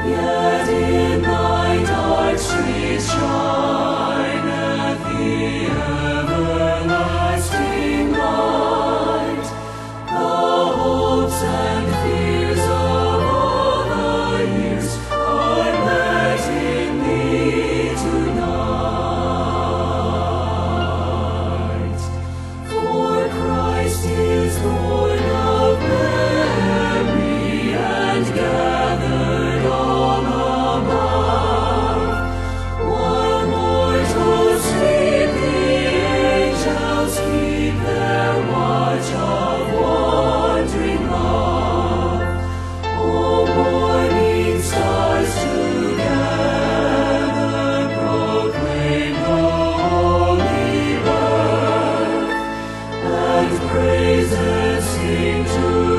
Yet in thy dark streets shineth the everlasting light. The hopes and fears of all the years are met in thee tonight. For Christ is born of Mary and gathered all above. While mortals sleep, the angels keep their watch of wandering love. O morning stars together proclaim the holy birth, and praise and sing to